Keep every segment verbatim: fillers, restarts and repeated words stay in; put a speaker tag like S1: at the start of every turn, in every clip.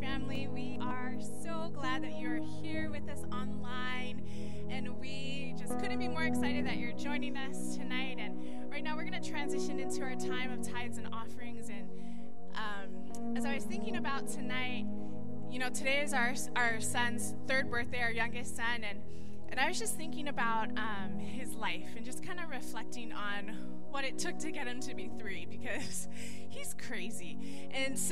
S1: family. We are so glad that you're here with us online, and we just couldn't be more excited that you're joining us tonight. And right now we're going to transition into our time of tithes and offerings. And um, as I was thinking about tonight, you know, today is our our son's third birthday, our youngest son, and and I was just thinking about um, his life and just kind of reflecting on what it took to get him to be three, because he's crazy. And so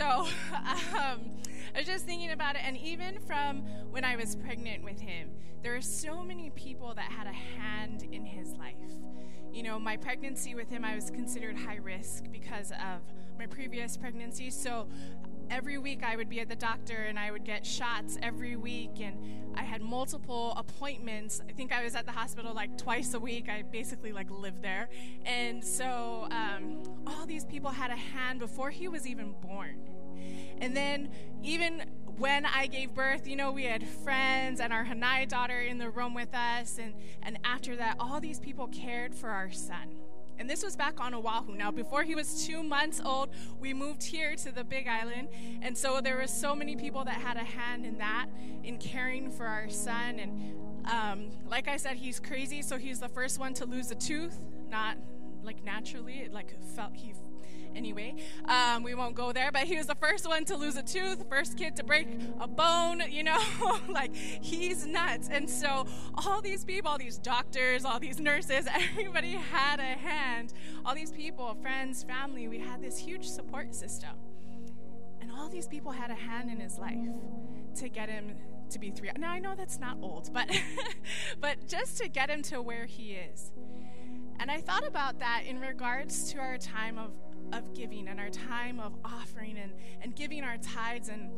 S1: um, I was just thinking about it, and even from when I was pregnant with him, there are so many people that had a hand in his life. You know, my pregnancy with him, I was considered high risk because of my previous pregnancy. So every week I would be at the doctor and I would get shots every week, and I had multiple appointments. I think I was at the hospital like twice a week. I basically like lived there. And so um, all these people had a hand before he was even born. And then even when I gave birth, you know, we had friends and our Hanai daughter in the room with us. And, and after that, all these people cared for our son. And this was back on Oahu. Now, before he was two months old, we moved here to the Big Island. And so there were so many people that had a hand in that, in caring for our son. And um, like I said, he's crazy, so he's the first one to lose a tooth. Not like naturally, it like felt he. Anyway, um, we won't go there, but he was the first one to lose a tooth, first kid to break a bone, you know, like he's nuts. And so all these people, all these doctors, all these nurses, everybody had a hand. All these people, friends, family, we had this huge support system. And all these people had a hand in his life to get him to be three. Now, I know that's not old, but but just to get him to where he is. And I thought about that in regards to our time of of giving and our time of offering and, and giving our tithes. And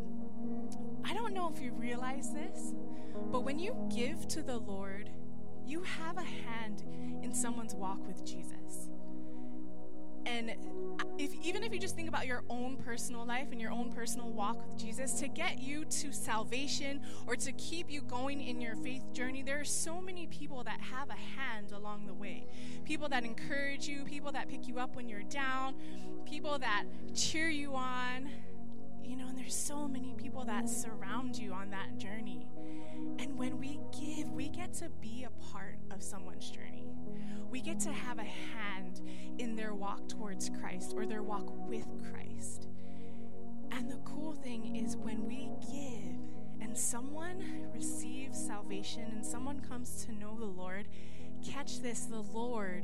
S1: I don't know if you realize this, but when you give to the Lord, you have a hand in someone's walk with Jesus. And if, even if you just think about your own personal life and your own personal walk with Jesus, to get you to salvation or to keep you going in your faith journey, there are so many people that have a hand along the way. People that encourage you, people that pick you up when you're down, people that cheer you on. You know, and there's so many people that surround you on that journey. And when we give, we get to be a part of someone's journey. We get to have a hand in their walk towards Christ or their walk with Christ. And the cool thing is when we give and someone receives salvation and someone comes to know the Lord, catch this, the Lord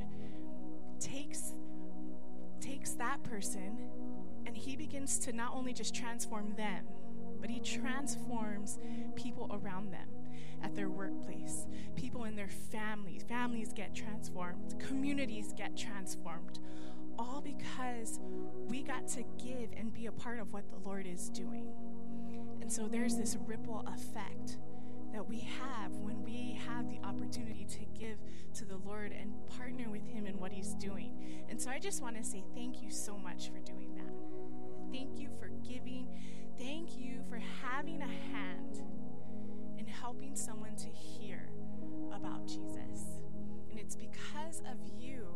S1: takes, takes that person and he begins to not only just transform them, but he transforms people around them. At their workplace, people in their families, families get transformed, communities get transformed, all because we got to give and be a part of what the Lord is doing. And so there's this ripple effect that we have when we have the opportunity to give to the Lord and partner with him in what he's doing. And so I just want to say thank you so much for doing that. Thank you for giving. Thank you for having a hand in helping someone to hear about Jesus. And it's because of you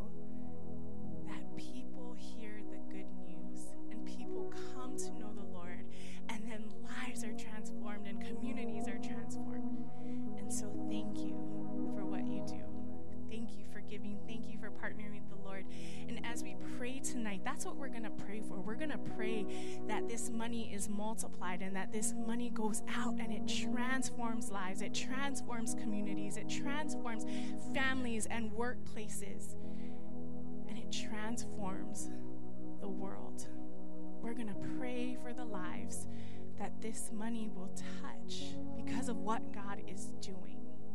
S1: that people hear the good news and people come to know the Lord, and then lives are transformed and communities are transformed. And so thank you for what you do. Thank you for giving. Thank you for partnering with the Lord. And as we pray tonight, that's what we're going to pray for. We're going to pray that this money is multiplied and that this money goes out and it transforms lives. It transforms communities. It transforms families and workplaces. And it transforms the world. We're going to pray for the lives that this money will touch because of what God is doing.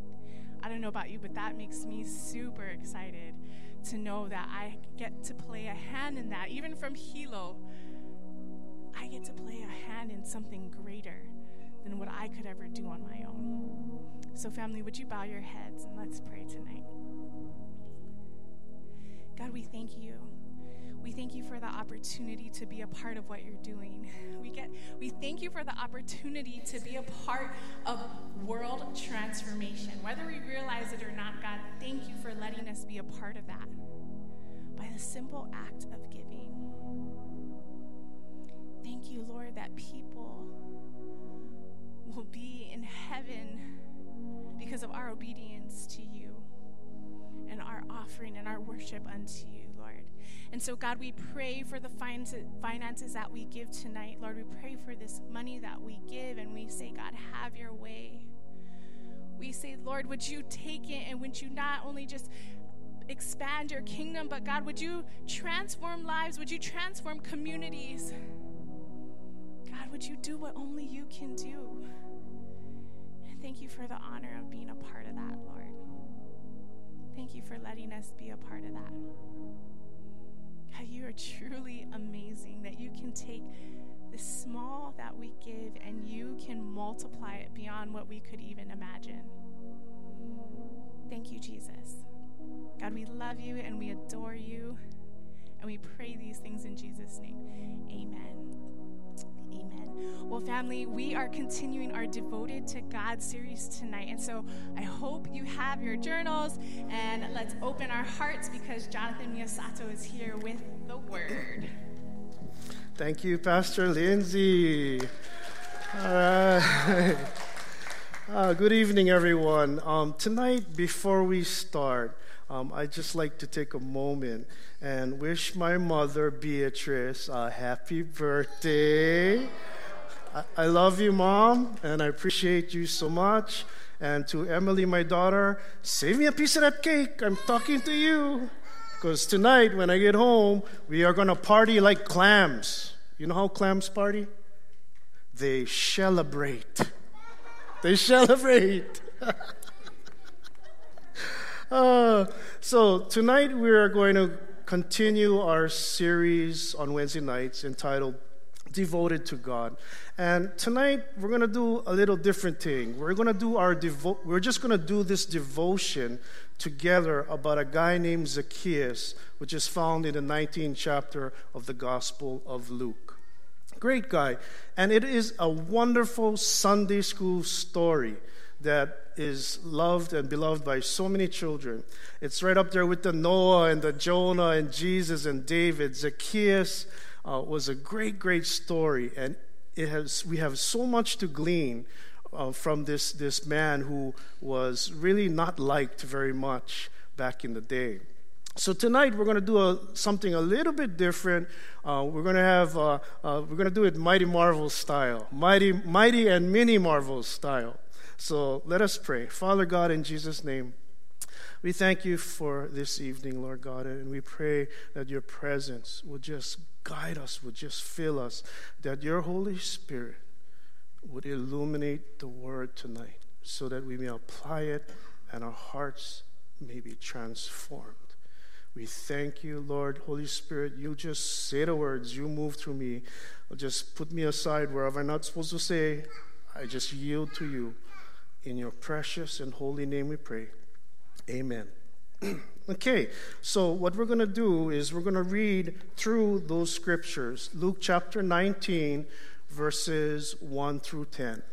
S1: I don't know about you, but that makes me super excited to know that I get to play a hand in that. Even from Hilo, I get to play a hand in something greater than what I could ever do on my own. So family, would you bow your heads and let's pray tonight. God, we thank you. We thank you for the opportunity to be a part of what you're doing. We get, we thank you for the opportunity to be a part of world transformation. Whether we realize it or not, God, thank you for letting us be a part of that by the simple act of giving. Thank you, Lord, that people heaven because of our obedience to you and our offering and our worship unto you, Lord. And so, God, we pray for the finances that we give tonight. Lord, we pray for this money that we give, and we say, God, have your way. We say, Lord, would you take it, and would you not only just expand your kingdom, but God, would you transform lives? Would you transform communities? God, would you do what only you can do? And thank you for the honor of being a part of that, Lord. Thank you for letting us be a part of that. God, you are truly amazing that you can take the small that we give and you can multiply it beyond what we could even imagine. Thank you, Jesus. God, we love you and we adore you, and we pray these things in Jesus' name. Amen. Amen. Well, family, we are continuing our Devoted to God series tonight, and so I hope you have your journals, and let's open our hearts because Jonathan Miyasato is here with the Word.
S2: Thank you, Pastor Lindsay. All right. Uh, good evening, everyone. Um, tonight, before we start, um, I'd just like to take a moment and wish my mother, Beatrice, a happy birthday. I, I love you, Mom, and I appreciate you so much. And to Emily, my daughter, save me a piece of that cake. I'm talking to you. Because tonight, when I get home, we are going to party like clams. You know how clams party? They celebrate. They celebrate. uh, so tonight we are going to continue our series on Wednesday nights entitled Devoted to God. And tonight we're going to do a little different thing. We're going to do our devo- we're just going to do this devotion together about a guy named Zacchaeus, which is found in the nineteenth chapter of the Gospel of Luke. Great guy. And it is a wonderful Sunday school story that is loved and beloved by so many children. It's right up there with the Noah and the Jonah and Jesus and David. Zacchaeus uh, was a great, great story. And it has we have so much to glean uh, from this, this man who was really not liked very much back in the day. So tonight we're going to do a, something a little bit different. Uh, we're going to have uh, uh, we're going to do it Mighty Marvel style, mighty, mighty and mini Marvel style. So let us pray. Father God, in Jesus' name, we thank you for this evening, Lord God, and we pray that your presence would just guide us, would just fill us, that your Holy Spirit would illuminate the word tonight, so that we may apply it and our hearts may be transformed. We thank you, Lord. Holy Spirit, you just say the words. You move through me. Just put me aside wherever I'm not supposed to say. I just yield to you. In your precious and holy name we pray. Amen. Okay, so what we're going to do is we're going to read through those scriptures. Luke chapter nineteen, verses one through ten.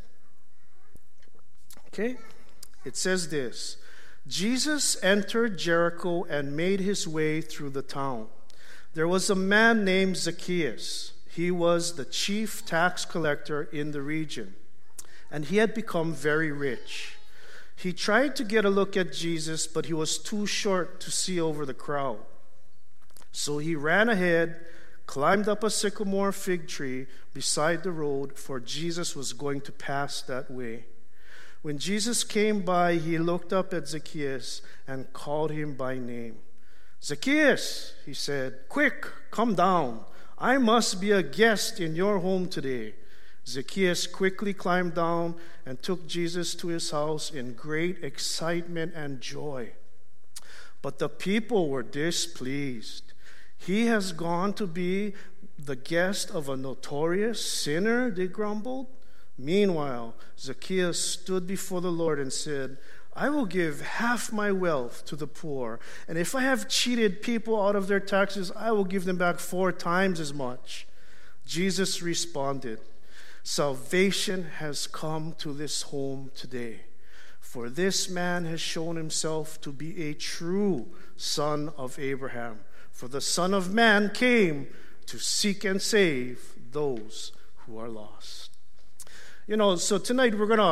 S2: Okay? It says this. Jesus entered Jericho and made his way through the town. There was a man named Zacchaeus. He was the chief tax collector in the region, and he had become very rich. He tried to get a look at Jesus, but he was too short to see over the crowd. So he ran ahead, climbed up a sycamore fig tree beside the road, for Jesus was going to pass that way. When Jesus came by, he looked up at Zacchaeus and called him by name. "Zacchaeus," he said, "quick, come down. I must be a guest in your home today." Zacchaeus quickly climbed down and took Jesus to his house in great excitement and joy. But the people were displeased. "He has gone to be the guest of a notorious sinner," they grumbled. Meanwhile, Zacchaeus stood before the Lord and said, "I will give half my wealth to the poor, and if I have cheated people out of their taxes, I will give them back four times as much." Jesus responded, "Salvation has come to this home today, for this man has shown himself to be a true son of Abraham. For the Son of Man came to seek and save those who are lost." You know, so tonight we're going to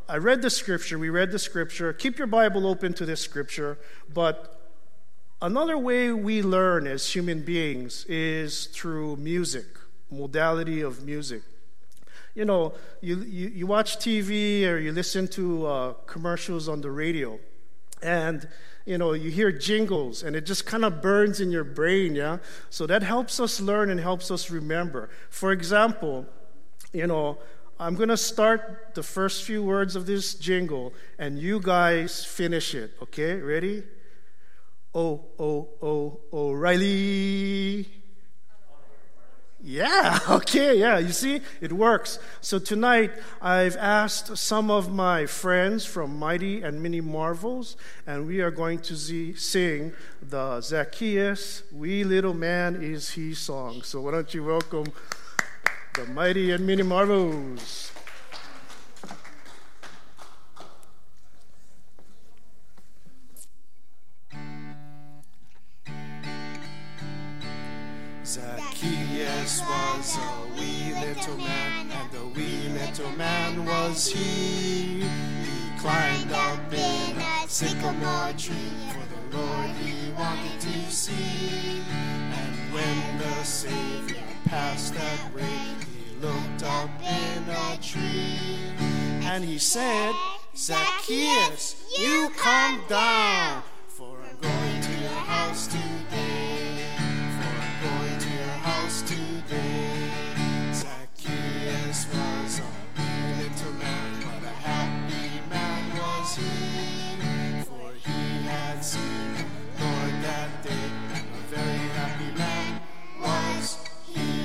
S2: I read the scripture, we read the scripture. Keep your Bible open to this scripture. But another way we learn as human beings is through music, modality of music. You know, you, you, you watch T V or you listen to uh, commercials on the radio, and, you know, you hear jingles, and it just kind of burns in your brain, yeah? So that helps us learn and helps us remember. For example, you know, I'm going to start the first few words of this jingle, and you guys finish it, okay? Ready? Oh, oh, oh, O'Reilly. Yeah, okay, yeah, you see, it works. So tonight, I've asked some of my friends from Mighty and Mini Marvels, and we are going to see, sing the Zacchaeus, Wee Little Man Is He song. So why don't you welcome the Mighty and Mini Marvels. Zacchaeus was a wee little man, and the wee little man was he. He climbed up in a sycamore tree, for the Lord he wanted to see. And when the Savior passed that way, he looked up in a tree, and he said, Zacchaeus, you come down, for I'm going to your house today. Going to your house today. Zacchaeus was a wee little man, but a happy man was he, for he had seen the Lord that day, and a very happy man was he.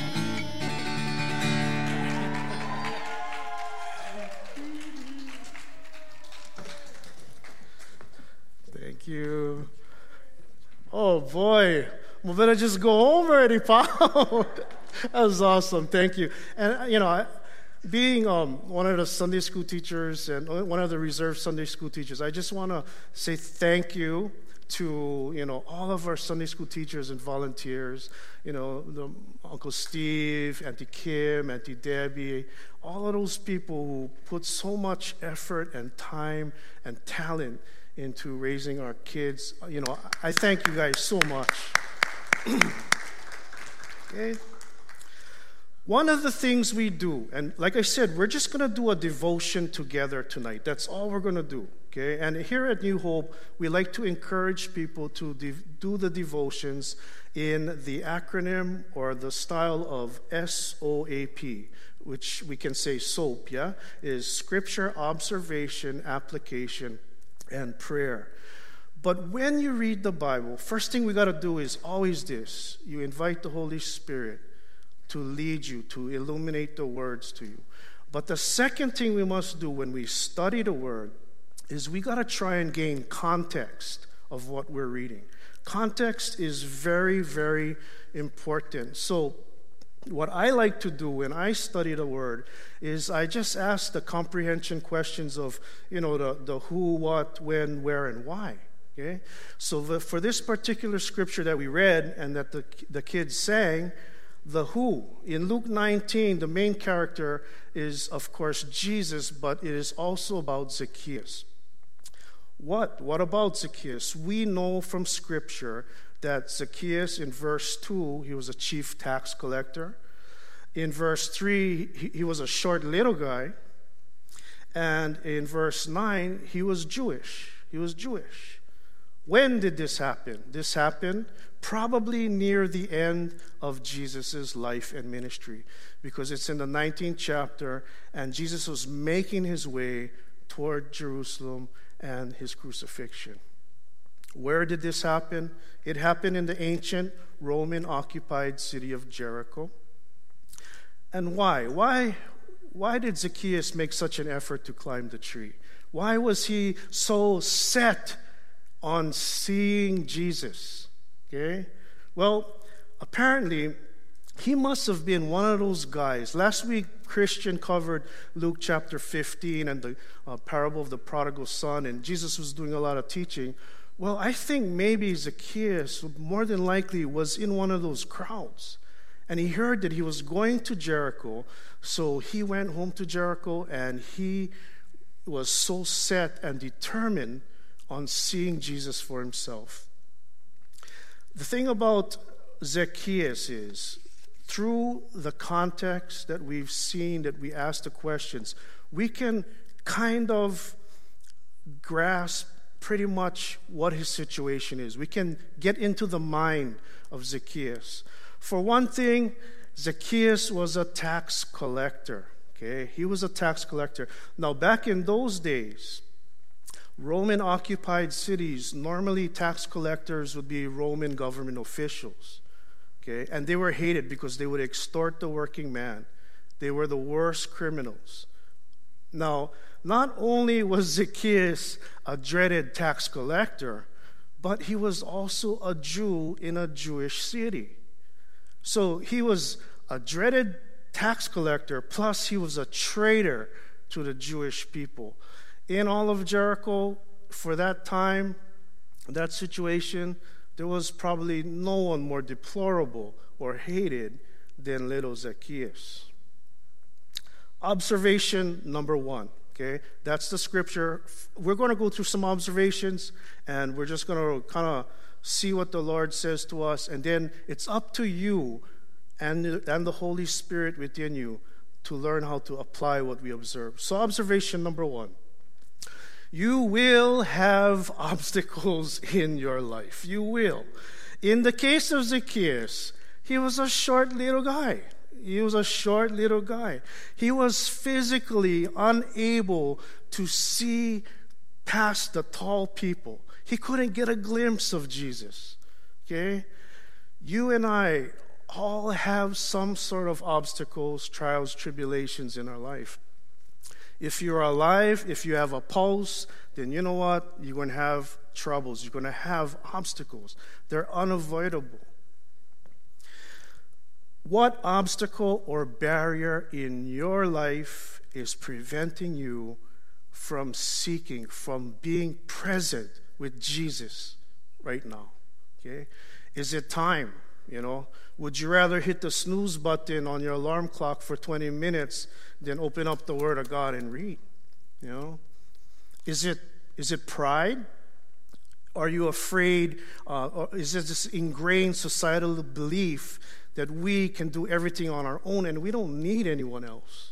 S2: Thank you. Oh boy. Well, better just go home already, Paul. That was awesome. Thank you. And, you know, I, being um, one of the Sunday school teachers and one of the reserve Sunday school teachers, I just want to say thank you to, you know, all of our Sunday school teachers and volunteers, you know, the, Uncle Steve, Auntie Kim, Auntie Debbie, all of those people who put so much effort and time and talent into raising our kids. You know, I thank you guys so much. Okay. One of the things we do, and like I said, we're just going to do a devotion together tonight. That's all we're going to do. Okay. And here at New Hope, we like to encourage people to de- do the devotions in the acronym or the style of S O A P, which we can say SOAP, yeah, is Scripture, Observation, Application, and Prayer. But when you read the Bible, first thing we got to do is always this. You invite the Holy Spirit to lead you, to illuminate the words to you. But the second thing we must do when we study the Word is we got to try and gain context of what we're reading. Context is very, very important. So what I like to do when I study the Word is I just ask the comprehension questions of, you know, the, the who, what, when, where, and why. Okay, so the, for this particular scripture that we read and that the, the kids sang, the who. In Luke nineteen, the main character is, of course, Jesus, but it is also about Zacchaeus. What? What about Zacchaeus? We know from Scripture that Zacchaeus, in verse two, he was a chief tax collector. In verse three, he, he was a short little guy. And in verse nine, he was Jewish. He was Jewish. When did this happen? This happened probably near the end of Jesus' life and ministry, because it's in the nineteenth chapter, and Jesus was making his way toward Jerusalem and his crucifixion. Where did this happen? It happened in the ancient Roman-occupied city of Jericho. And why? Why, why did Zacchaeus make such an effort to climb the tree? Why was he so set on seeing Jesus? Okay? Well, apparently, he must have been one of those guys. Last week, Christian covered Luke chapter fifteen and the uh, parable of the prodigal son, and Jesus was doing a lot of teaching. Well, I think maybe Zacchaeus, more than likely, was in one of those crowds. And he heard that he was going to Jericho, so he went home to Jericho, and he was so set and determined on seeing Jesus for himself. The thing about Zacchaeus is, through the context that we've seen, that we asked the questions, we can kind of grasp pretty much what his situation is. We can get into the mind of Zacchaeus. For one thing, Zacchaeus was a tax collector. Okay, he was a tax collector. Now, back in those days, Roman-occupied cities, normally tax collectors would be Roman government officials. Okay, and they were hated because they would extort the working man. They were the worst criminals. Now, not only was Zacchaeus a dreaded tax collector, but he was also a Jew in a Jewish city. So he was a dreaded tax collector, plus he was a traitor to the Jewish people. In all of Jericho, for that time, that situation, there was probably no one more deplorable or hated than little Zacchaeus. Observation number one, okay? That's the scripture. We're going to go through some observations, and we're just going to kind of see what the Lord says to us, and then it's up to you and, and the Holy Spirit within you to learn how to apply what we observe. So observation number one. You will have obstacles in your life. You will. In the case of Zacchaeus, he was a short little guy. He was a short little guy. He was physically unable to see past the tall people. He couldn't get a glimpse of Jesus. Okay? You and I all have some sort of obstacles, trials, tribulations in our life. If you're alive, if you have a pulse, then you know what? You're going to have troubles. You're going to have obstacles. They're unavoidable. What obstacle or barrier in your life is preventing you from seeking, from being present with Jesus right now? Okay? Is it time? You know, would you rather hit the snooze button on your alarm clock for twenty minutes than open up the Word of God and read? You know, is it is it pride? Are you afraid? Uh, or is it this ingrained societal belief that we can do everything on our own and we don't need anyone else?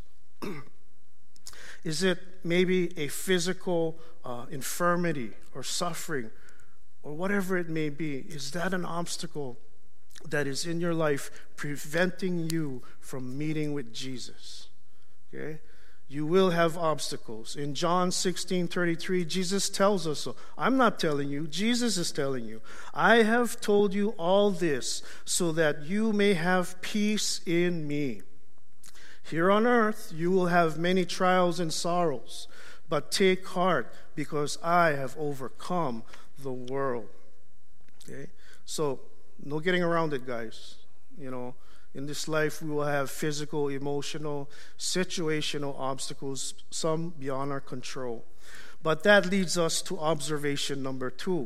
S2: Is it maybe a physical uh, infirmity or suffering or whatever it may be? Is that an obstacle that is in your life preventing you from meeting with Jesus? Okay? You will have obstacles. In John sixteen thirty-three, Jesus tells us so. I'm not telling you. Jesus is telling you. I have told you all this so that you may have peace in me. Here on earth, you will have many trials and sorrows, but take heart because I have overcome the world. Okay? So, no getting around it, guys. You know, in this life, we will have physical, emotional, situational obstacles, some beyond our control. But that leads us to observation number two.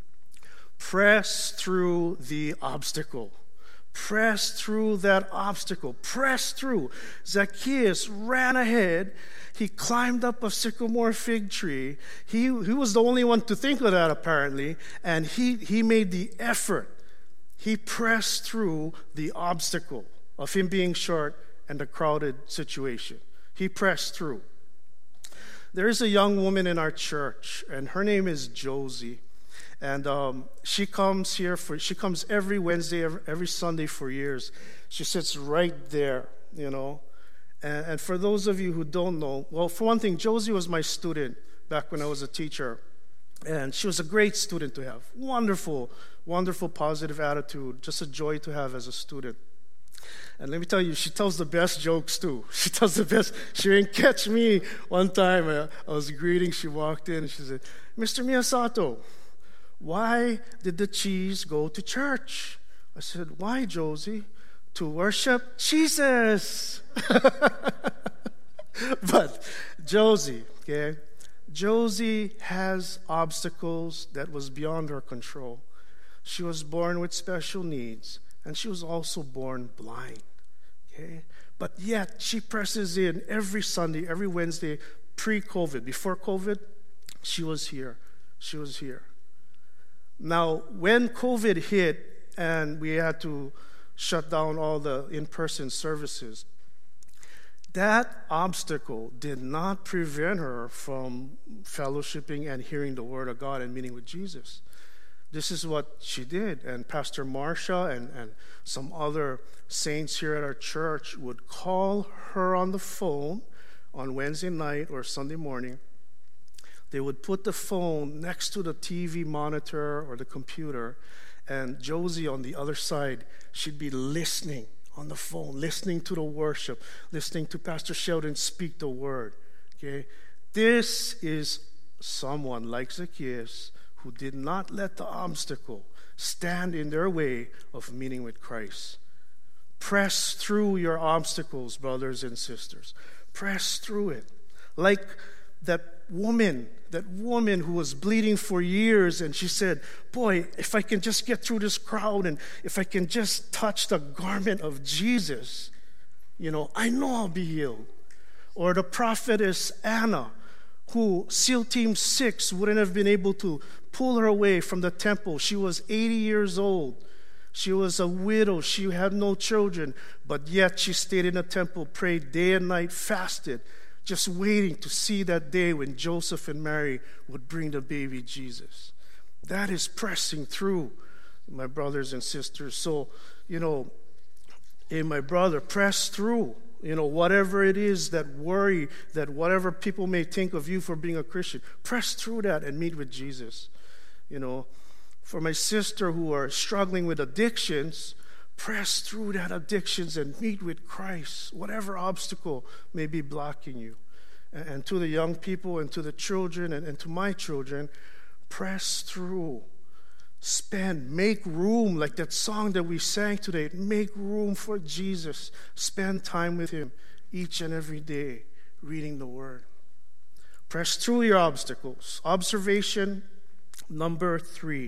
S2: Press through the obstacle. Press through that obstacle. Press through. Zacchaeus ran ahead. He climbed up a sycamore fig tree. He, he was the only one to think of that, apparently. And he, he made the effort. He pressed through the obstacle of him being short and the crowded situation. He pressed through. There is a young woman in our church, and her name is Josie. And um, she comes here for, she comes every Wednesday, every, every Sunday for years. She sits right there, you know. And, and for those of you who don't know, well, for one thing, Josie was my student back when I was a teacher. And she was a great student to have. Wonderful, wonderful, positive attitude. Just a joy to have as a student. And let me tell you, she tells the best jokes too. She tells the best. She didn't catch me one time. Uh, I was greeting. She walked in and she said, "Mister Miyasato, why did the cheese go to church?" I said, "Why, Josie?" "To worship Jesus." But Josie, okay, Josie has obstacles that was beyond her control. She was born with special needs, and she was also born blind. Okay, but yet she presses in every Sunday, every Wednesday, pre-COVID, before COVID, she was here. She was here. Now, when COVID hit and we had to shut down all the in-person services, that obstacle did not prevent her from fellowshipping and hearing the Word of God and meeting with Jesus. This is what she did. And Pastor Marsha and, and some other saints here at our church would call her on the phone on Wednesday night or Sunday morning. They would put the phone next to the T V monitor or the computer, and Josie on the other side, she'd be listening on the phone, listening to the worship, listening to Pastor Sheldon speak the word. Okay? This is someone like Zacchaeus who did not let the obstacle stand in their way of meeting with Christ. Press through your obstacles, brothers and sisters. Press through it. Like that woman, that woman who was bleeding for years, and she said, boy, if I can just get through this crowd and if I can just touch the garment of Jesus, you know, I know I'll be healed. Or the prophetess Anna, who SEAL Team six wouldn't have been able to pull her away from the temple. She was eighty years old. She was a widow. She had no children, but yet she stayed in the temple, prayed day and night, fasted, just waiting to see that day when Joseph and Mary would bring the baby Jesus. That is pressing through, my brothers and sisters. So, you know, hey, my brother, press through. You know, whatever it is that worry, that whatever people may think of you for being a Christian, press through that and meet with Jesus. You know, for my sister who are struggling with addictions, press through that addictions and meet with Christ, whatever obstacle may be blocking you. And, and to the young people and to the children and, and to my children, press through. Spend, make room, like that song that we sang today, make room for Jesus. Spend time with Him each and every day, reading the Word. Press through your obstacles. Observation number three.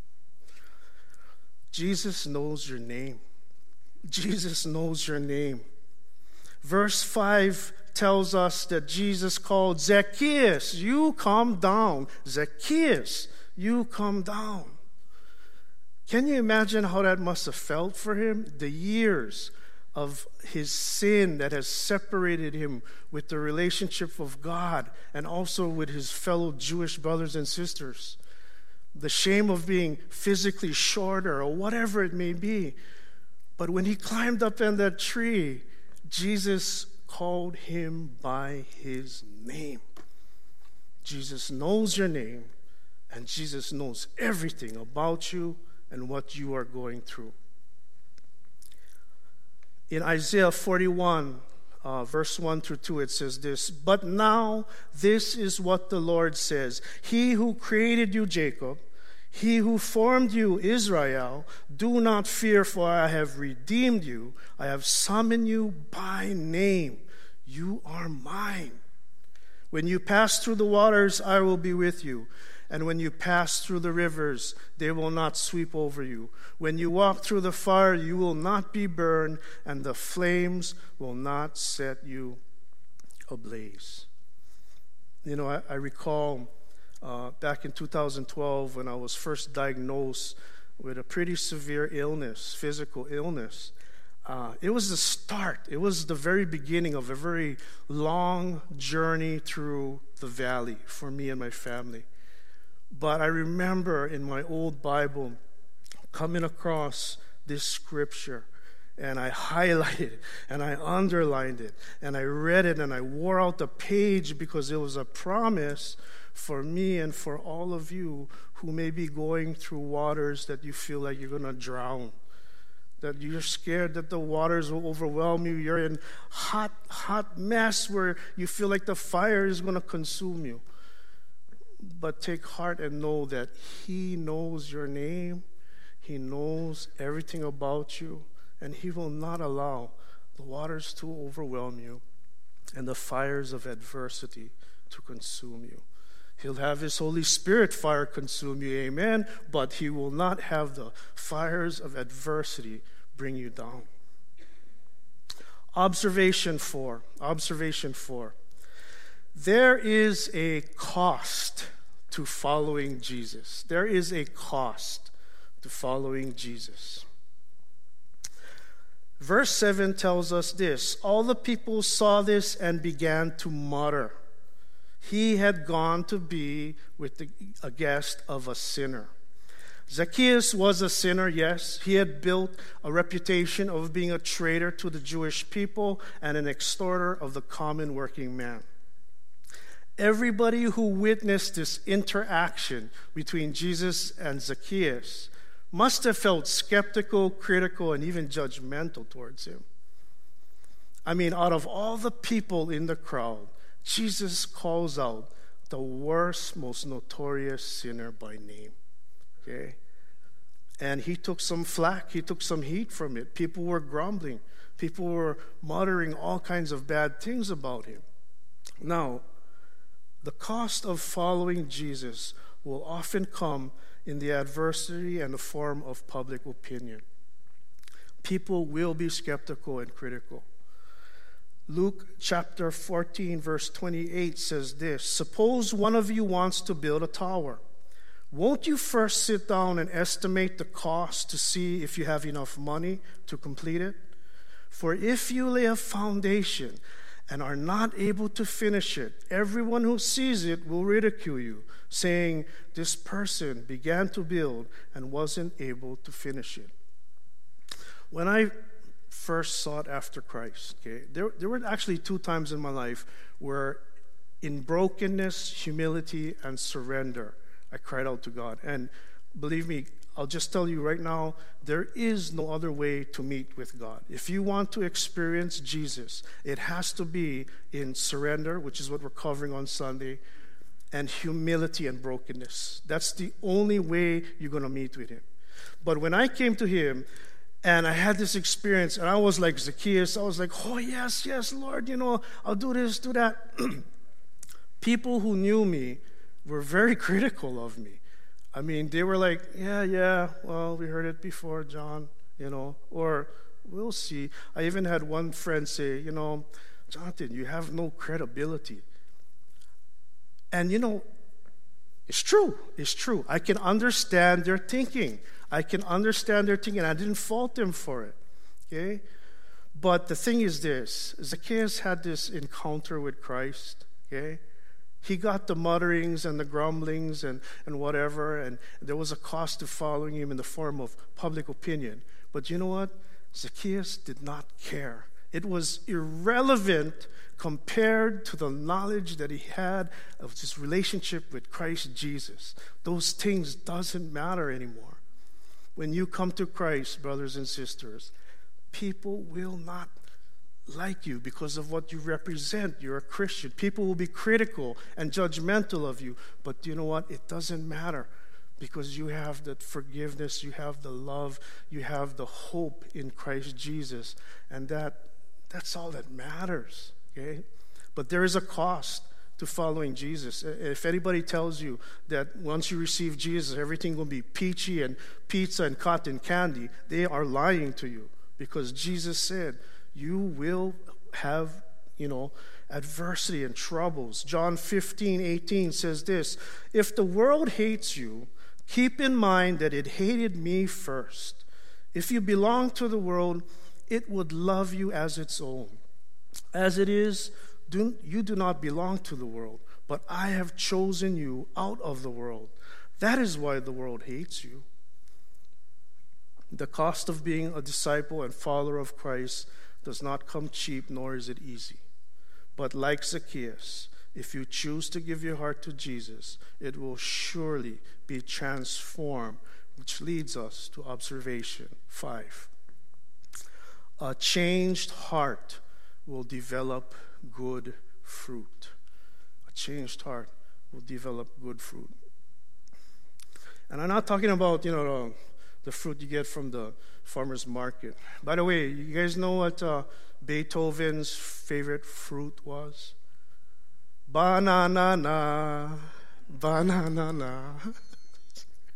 S2: Jesus knows your name. Jesus knows your name. Verse five tells us that Jesus called Zacchaeus, you come down. Zacchaeus, you come down. Can you imagine how that must have felt for him? The years of his sin that has separated him with the relationship of God and also with his fellow Jewish brothers and sisters. The shame of being physically shorter or whatever it may be. But when he climbed up in that tree, Jesus called him by his name. Jesus knows your name, and Jesus knows everything about you and what you are going through. In Isaiah forty-one, uh, verse one through two, it says this, but now this is what the Lord says, He who created you, Jacob, He who formed you, Israel, do not fear, for I have redeemed you. I have summoned you by name. You are mine. When you pass through the waters, I will be with you. And when you pass through the rivers, they will not sweep over you. When you walk through the fire, you will not be burned, and the flames will not set you ablaze. You know, I, I recall uh, back in two thousand twelve when I was first diagnosed with a pretty severe illness, physical illness. Uh, it was the start. It was the very beginning of a very long journey through the valley for me and my family. But I remember in my old Bible coming across this scripture, and I highlighted it, and I underlined it, and I read it, and I wore out the page because it was a promise for me and for all of you who may be going through waters that you feel like you're going to drown, that you're scared that the waters will overwhelm you. You're in hot, hot mess where you feel like the fire is going to consume you. But take heart and know that He knows your name. He knows everything about you. And He will not allow the waters to overwhelm you and the fires of adversity to consume you. He'll have His Holy Spirit fire consume you, amen, but He will not have the fires of adversity bring you down. Observation four. Observation four. There is a cost to following Jesus. There is a cost to following Jesus. Verse seven tells us this: all the people saw this and began to mutter. He had gone to be with the, a guest of a sinner. Zacchaeus was a sinner, yes. He had built a reputation of being a traitor to the Jewish people and an extorter of the common working man. Everybody who witnessed this interaction between Jesus and Zacchaeus must have felt skeptical, critical, and even judgmental towards him. I mean, out of all the people in the crowd, Jesus calls out the worst, most notorious sinner by name. Okay? And he took some flack, he took some heat from it. People were grumbling, people were muttering all kinds of bad things about him. Now, the cost of following Jesus will often come in the adversity and the form of public opinion. People will be skeptical and critical. Luke chapter fourteen, verse twenty-eight says this: suppose one of you wants to build a tower. Won't you first sit down and estimate the cost to see if you have enough money to complete it? For if you lay a foundation and are not able to finish it, everyone who sees it will ridicule you, saying, this person began to build and wasn't able to finish it. When I first sought after Christ, okay, there, there were actually two times in my life where in brokenness, humility, and surrender, I cried out to God. And believe me, I'll just tell you right now, there is no other way to meet with God. If you want to experience Jesus, it has to be in surrender, which is what we're covering on Sunday, and humility and brokenness. That's the only way you're going to meet with him. But when I came to him, and I had this experience, and I was like Zacchaeus, I was like, oh yes, yes, Lord, you know, I'll do this, do that. People who knew me were very critical of me. I mean, they were like, yeah, yeah, well, we heard it before, John, you know, or we'll see. I even had one friend say, you know, Jonathan, you have no credibility. And, you know, it's true. It's true. I can understand their thinking. I can understand their thinking. I didn't fault them for it, okay? But the thing is this. Zacchaeus had this encounter with Christ, okay? He got the mutterings and the grumblings and, and whatever, and there was a cost to following him in the form of public opinion. But you know what? Zacchaeus did not care. It was irrelevant compared to the knowledge that he had of his relationship with Christ Jesus. Those things doesn't matter anymore. When you come to Christ, brothers and sisters, people will not like you because of what you represent. You're a Christian. People will be critical and judgmental of you. But you know what? It doesn't matter because you have that forgiveness, you have the love, you have the hope in Christ Jesus. And that that's all that matters. Okay? But there is a cost to following Jesus. If anybody tells you that once you receive Jesus, everything will be peachy and pizza and cotton candy, they are lying to you because Jesus said, you will have, you know, adversity and troubles. John fifteen eighteen says this: if the world hates you, keep in mind that it hated me first. If you belong to the world, it would love you as its own. As it is, do, you do not belong to the world, but I have chosen you out of the world. That is why the world hates you. The cost of being a disciple and follower of Christ does not come cheap, nor is it easy. But like Zacchaeus, if you choose to give your heart to Jesus, it will surely be transformed, which leads us to observation five. A changed heart will develop good fruit. A changed heart will develop good fruit. And I'm not talking about, you know, the fruit you get from the farmer's market. By the way, you guys know what uh, Beethoven's favorite fruit was? Banana, banana.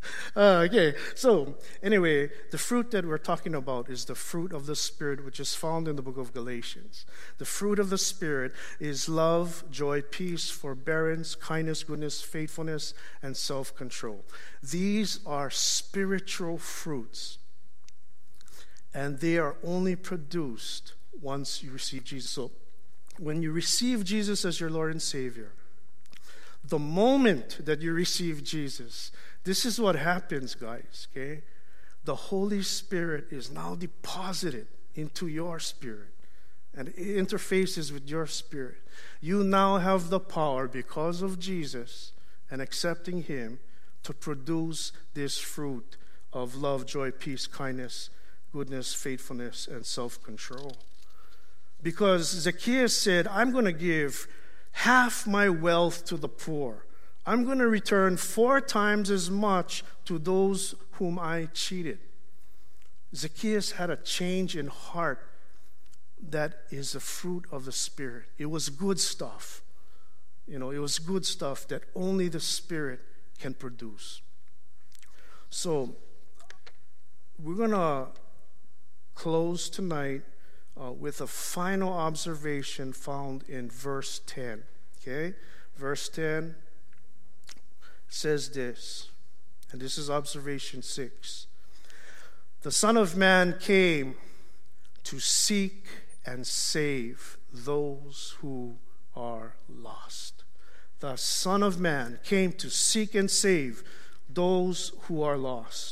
S2: Uh, okay, so anyway, the fruit that we're talking about is the fruit of the Spirit, which is found in the book of Galatians. The fruit of the Spirit is love, joy, peace, forbearance, kindness, goodness, faithfulness, and self-control. These are spiritual fruits, and they are only produced once you receive Jesus. So when you receive Jesus as your Lord and Savior, the moment that you receive Jesus, this is what happens, guys, okay? The Holy Spirit is now deposited into your spirit, and it interfaces with your spirit. You now have the power, because of Jesus and accepting Him, to produce this fruit of love, joy, peace, kindness, goodness, faithfulness, and self-control. Because Zacchaeus said, I'm going to give half my wealth to the poor. I'm going to return four times as much to those whom I cheated. Zacchaeus had a change in heart that is the fruit of the Spirit. It was good stuff. You know, it was good stuff that only the Spirit can produce. So, we're going to close tonight uh, with a final observation found in verse ten. Okay? Verse ten says this, and this is observation six. The Son of Man came to seek and save those who are lost. The Son of Man came to seek and save those who are lost.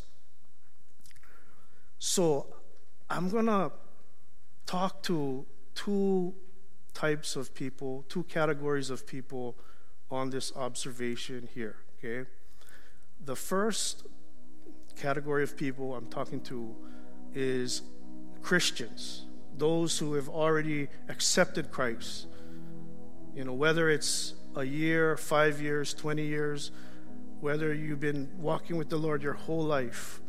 S2: So I'm going to talk to two types of people, two categories of people on this observation here. Okay, the first category of people I'm talking to is Christians, those who have already accepted Christ. You know, whether it's a year, five years, twenty years, whether you've been walking with the Lord your whole life,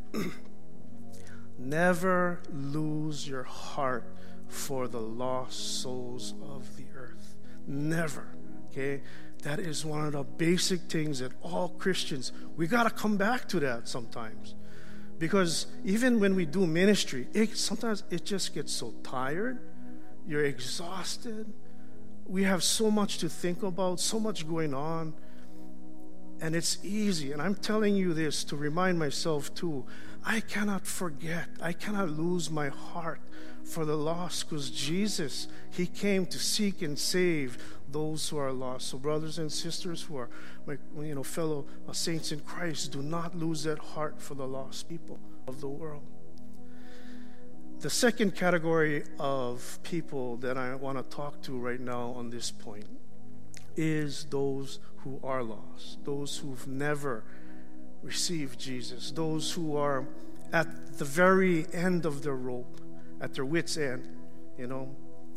S2: never lose your heart for the lost souls of the earth. Never. Okay? That is one of the basic things that all Christians, we got to come back to that sometimes. Because even when we do ministry, it, sometimes it just gets so tired. You're exhausted. We have so much to think about, so much going on. And it's easy. And I'm telling you this to remind myself too. I cannot forget. I cannot lose my heart for the lost, because Jesus, He came to seek and save those who are lost. So brothers and sisters who are my you know fellow saints in Christ, do not lose that heart for the lost people of the world. The second category of people that I want to talk to right now on this point is those who are lost, those who've never received Jesus, those who are at the very end of their rope, at their wits' end, you know.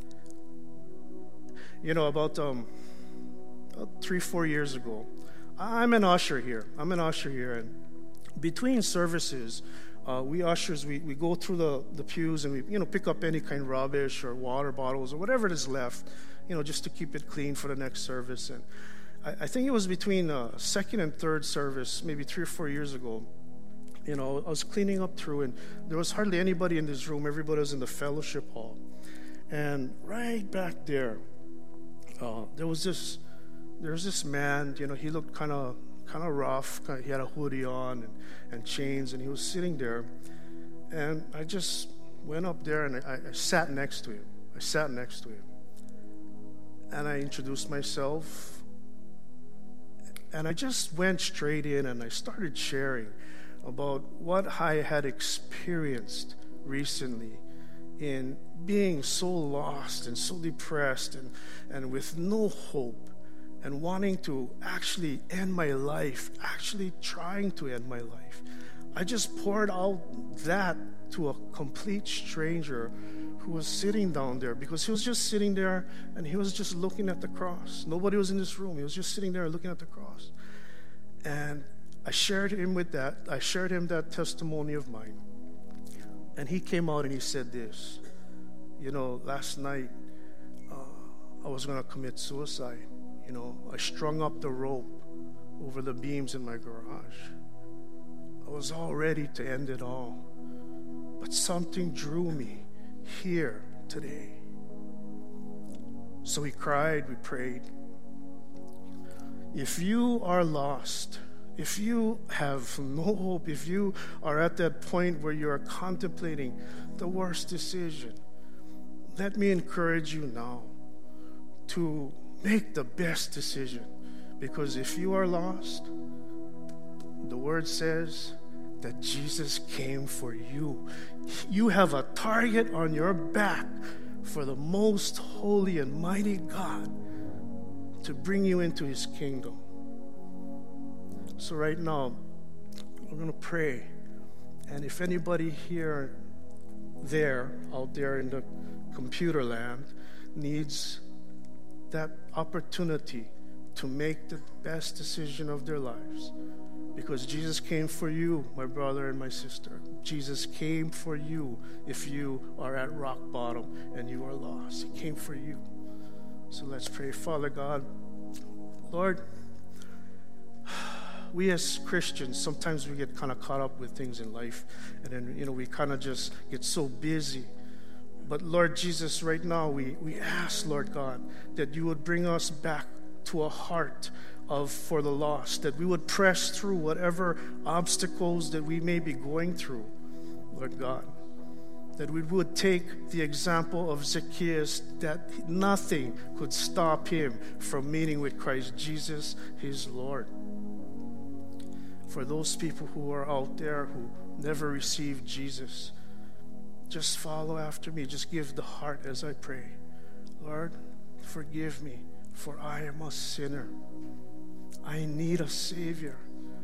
S2: You know, about um, about three, four years ago, I'm an usher here. I'm an usher here, and between services, uh, we ushers we, we go through the, the pews and we you know pick up any kind of rubbish or water bottles or whatever is left, you know, just to keep it clean for the next service. And I, I think it was between uh, second and third service, maybe three or four years ago. You know, I was cleaning up through, and there was hardly anybody in this room. Everybody was in the fellowship hall, and right back there, uh, there was this, there was this man. You know, he looked kind of, kind of rough. Kinda, he had a hoodie on and, and chains, and he was sitting there. And I just went up there and I, I sat next to him. I sat next to him, and I introduced myself, and I just went straight in and I started sharing about what I had experienced recently in being so lost and so depressed and, and with no hope, and wanting to actually end my life, actually trying to end my life. I just poured out that to a complete stranger who was sitting down there, because he was just sitting there and he was just looking at the cross. Nobody was in this room. He was just sitting there looking at the cross. And I shared him with that. I shared him that testimony of mine. And he came out and he said this, you know, last night uh, I was going to commit suicide. You know, I strung up the rope over the beams in my garage. I I was all ready to end it all. But something drew me here today. So we cried, we prayed. If you are lost, if you have no hope, if you are at that point where you are contemplating the worst decision, let me encourage you now to make the best decision. Because if you are lost, the word says that Jesus came for you. You have a target on your back for the most holy and mighty God to bring you into his kingdom. So right now, we're going to pray. And if anybody here, there, out there in the computer land, needs that opportunity to make the best decision of their lives, because Jesus came for you, my brother and my sister. Jesus came for you if you are at rock bottom and you are lost. He came for you. So let's pray. Father God, Lord, we as Christians, sometimes we get kind of caught up with things in life, and then, you know, we kind of just get so busy. But Lord Jesus, right now we, we ask, Lord God, that you would bring us back to a heart of for the lost, that we would press through whatever obstacles that we may be going through, Lord God, that we would take the example of Zacchaeus, that nothing could stop him from meeting with Christ Jesus, his Lord. For those people who are out there who never received Jesus, just follow after me. Just give the heart as I pray. Lord, forgive me, for I am a sinner. I need a Savior.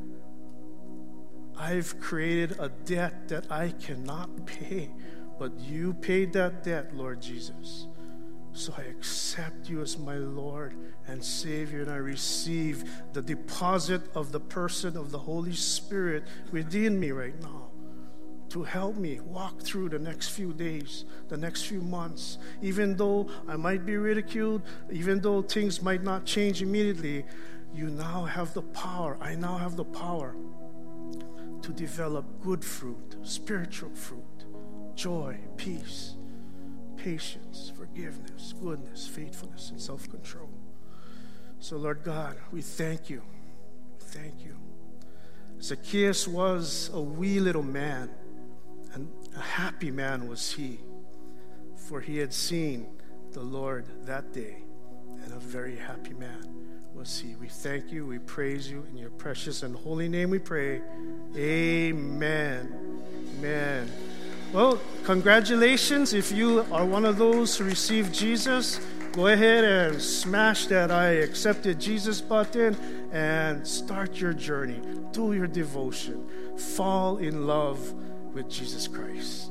S2: I've created a debt that I cannot pay, but you paid that debt, Lord Jesus. So I accept you as my Lord and Savior, and I receive the deposit of the person of the Holy Spirit within me right now to help me walk through the next few days, the next few months. Even though I might be ridiculed, even though things might not change immediately, you now have the power, I now have the power to develop good fruit, spiritual fruit, joy, peace, patience, forgiveness, goodness, faithfulness, and self-control. So, Lord God, we thank you. Thank you. Zacchaeus was a wee little man, and a happy man was he, for he had seen the Lord that day, and a very happy man was he. We thank you, we praise you, in your precious and holy name we pray. Amen. Amen. Well, congratulations. If you are one of those who received Jesus, go ahead and smash that I accepted Jesus button and start your journey. Do your devotion. Fall in love with Jesus Christ.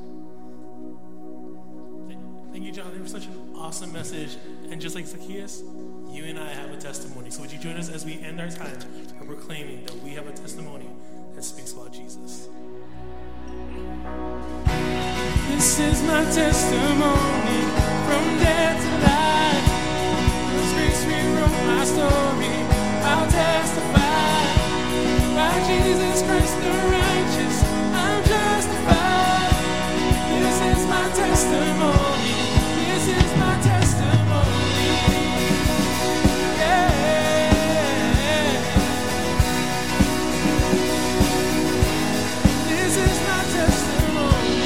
S3: Thank you, John. It was such an awesome message. And just like Zacchaeus, you and I have a testimony. So would you join us as we end our time by proclaiming that we have a testimony that speaks about Jesus?
S4: This is my testimony from death to life. His grace rewrote my story. I'll testify by Jesus Christ the righteous. I'm justified. This is my testimony. This is my testimony. Yeah. This is my testimony.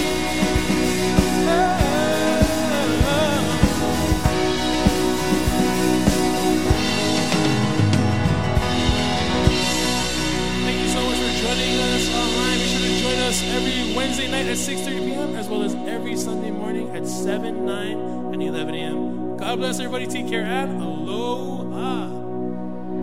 S3: Every Wednesday night at six thirty p.m. as well as every Sunday morning at seven, nine, and eleven a.m. God bless everybody. Take care and aloha.